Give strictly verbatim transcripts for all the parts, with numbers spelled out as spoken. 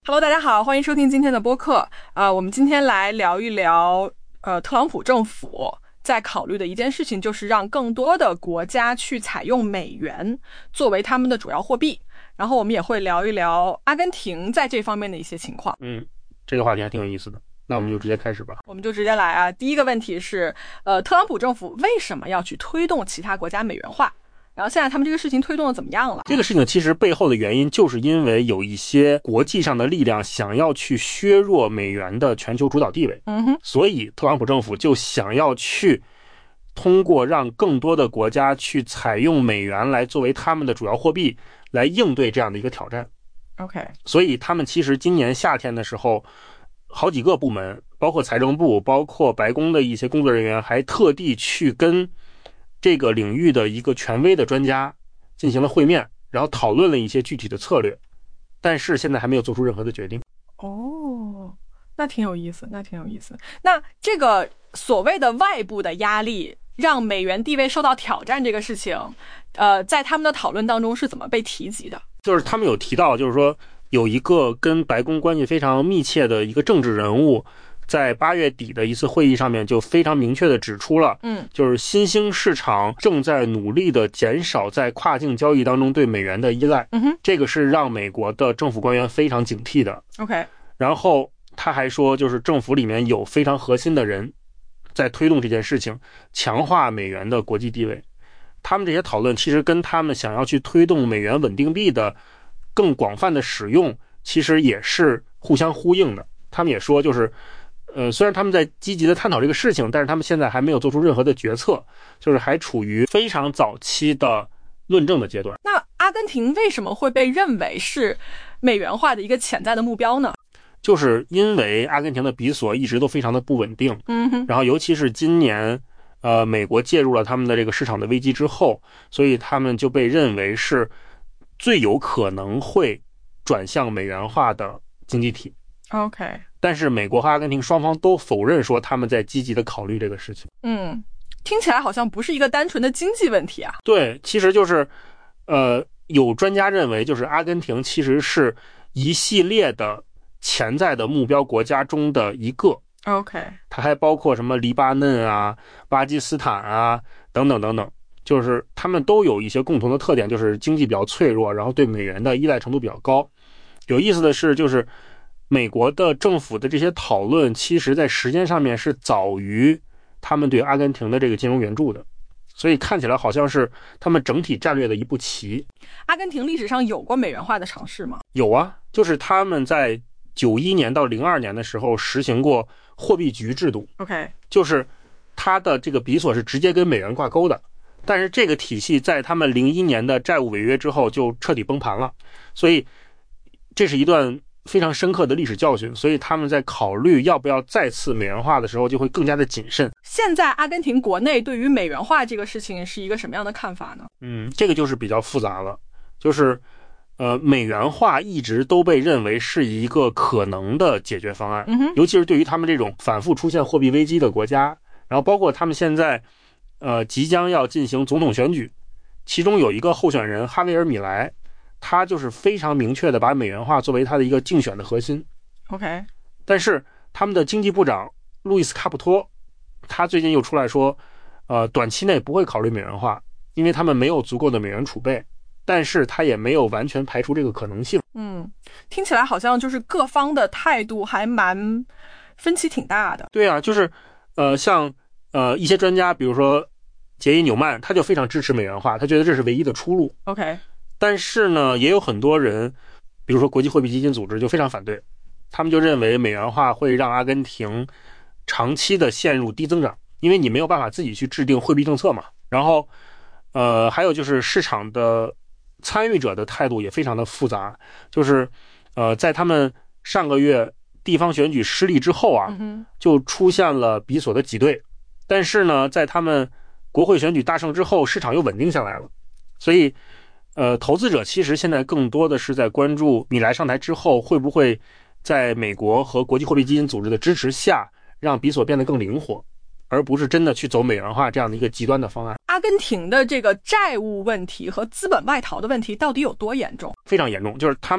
Hello， 大家好，欢迎收听今天的播客。呃，我们今天来聊一聊，呃，特朗普政府在考虑的一件事情，就是让更多的国家去采用美元作为他们的主要货币。然后我们也会聊一聊阿根廷在这方面的一些情况。 嗯，这个话题还挺有意思的。那我们就直接开始吧。 我们就直接来啊。第一个问题是，呃，特朗普政府为什么要去推动其他国家美元化？然后现在他们这个事情推动的怎么样了？ 这个事情其实背后的原因就是因为有一些国际上的力量想要去削弱美元的全球主导地位， 嗯哼， 所以特朗普政府就想要去通过让更多的国家去采用美元来作为他们的主要货币，来应对这样的一个挑战。 OK， 所以他们其实今年夏天的时候，好几个部门，包括财政部，包括白宫的一些工作人员，还特地去跟这个领域的一个权威的专家进行了会面，然后讨论了一些具体的策略，但是现在还没有做出任何的决定。 哦，那挺有意思，那挺有意思。那这个所谓的外部的压力让美元地位受到挑战这个事情，呃，在他们的讨论当中是怎么被提及的？ 就是他们有提到，就是说有一个跟白宫关系非常密切的一个政治人物，在八月底的一次会议上面就非常明确的指出了， 嗯， 就是新兴市场正在努力的减少在跨境交易当中对美元的依赖， 嗯哼， 这个是让美国的政府官员非常警惕的。 OK， 然后他还说，就是政府里面有非常核心的人在推动这件事情，强化美元的国际地位。他们这些讨论其实跟他们想要去推动美元稳定币的更广泛的使用其实也是互相呼应的。他们也说，就是呃，虽然他们在积极的探讨这个事情，但是他们现在还没有做出任何的决策，就是还处于非常早期的论证的阶段。 那阿根廷为什么会被认为是美元化的一个潜在的目标呢？ 就是因为阿根廷的比索一直都非常的不稳定， 嗯哼， 然后尤其是今年呃，美国介入了他们的这个市场的危机之后，所以他们就被认为是最有可能会转向美元化的经济体。 OK， 但是美国和阿根廷双方都否认说他们在积极的考虑这个事情。 嗯，听起来好像不是一个单纯的经济问题啊。 对，其实就是呃，有专家认为，就是阿根廷其实是一系列的潜在的目标国家中的一个。 OK， 它还包括什么黎巴嫩啊、巴基斯坦啊等等等等，就是他们都有一些共同的特点，就是经济比较脆弱，然后对美元的依赖程度比较高。有意思的是，就是美国的政府的这些讨论，其实在时间上面是早于他们对阿根廷的这个金融援助的，所以看起来好像是他们整体战略的一步棋。 阿根廷历史上有过美元化的尝试吗？ 有啊，就是他们在九一年到零二年的时候实行过货币局制度。 OK， 就是它的这个比索是直接跟美元挂钩的，但是这个体系在他们零一年的债务违约之后就彻底崩盘了，所以这是一段非常深刻的历史教训，所以他们在考虑要不要再次美元化的时候就会更加的谨慎。 现在阿根廷国内对于美元化这个事情是一个什么样的看法呢？ 嗯，这个就是比较复杂了，就是呃，美元化一直都被认为是一个可能的解决方案， 嗯哼， 尤其是对于他们这种反复出现货币危机的国家，然后包括他们现在呃即将要进行总统选举，其中有一个候选人哈维尔米莱，他就是非常明确的把美元化作为他的一个竞选的核心。 OK， 但是他们的经济部长路易斯卡普托，他最近又出来说呃，短期内不会考虑美元化，因为他们没有足够的美元储备，但是他也没有完全排除这个可能性。 嗯，听起来好像就是各方的态度还蛮分歧挺大的。 对啊，就是呃，像呃一些专家，比如说杰伊纽曼，他就非常支持美元化，他觉得这是唯一的出路。 OK， 但是呢，也有很多人，比如说国际货币基金组织就非常反对，他们就认为美元化会让阿根廷长期的陷入低增长，因为你没有办法自己去制定货币政策嘛。然后呃，还有就是市场的参与者的态度也非常的复杂，就是呃，在他们上个月地方选举失利之后啊， 嗯、 就出现了比索的挤兑，但是呢，在他们国会选举大胜之后，市场又稳定下来了，所以呃，投资者其实现在更多的是在关注米莱上台之后会不会在美国和国际货币基金组织的支持下让比索变得更灵活，而不是真的去走美元化这样的一个极端的方案。 阿根廷的这个债务问题和资本外逃的问题到底有多严重？ 非常严重，就是他们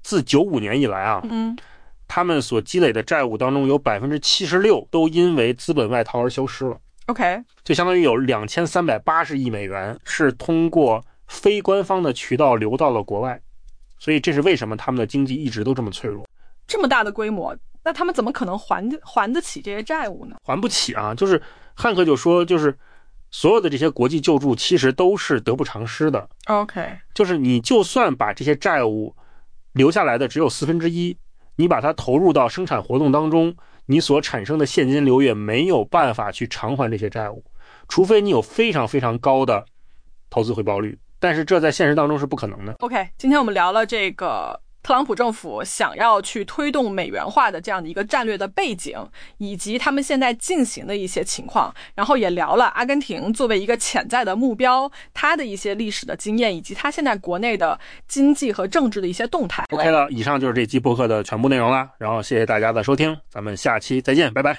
自九五年以来啊， 嗯， 他们所积累的债务当中有百分之七十六都因为资本外逃而消失了。 OK， 就相当于有两千三百八十亿美元是通过非官方的渠道流到了国外，所以这是为什么他们的经济一直都这么脆弱。 这么大的规模，那他们怎么可能还还得起这些债务呢？ 还不起啊！就是汉克就说，就是所有的这些国际救助其实都是得不偿失的。 OK， 就是你就算把这些债务留下来的只有四分之一，你把它投入到生产活动当中，你所产生的现金流也没有办法去偿还这些债务，除非你有非常非常高的投资回报率，但是这在现实当中是不可能的。 OK， 今天我们聊了这个特朗普政府想要去推动美元化的这样的一个战略的背景，以及他们现在进行的一些情况，然后也聊了阿根廷作为一个潜在的目标，它的一些历史的经验，以及它现在国内的经济和政治的一些动态。 OK 了，以上就是这期播客的全部内容了，然后谢谢大家的收听，咱们下期再见，拜拜。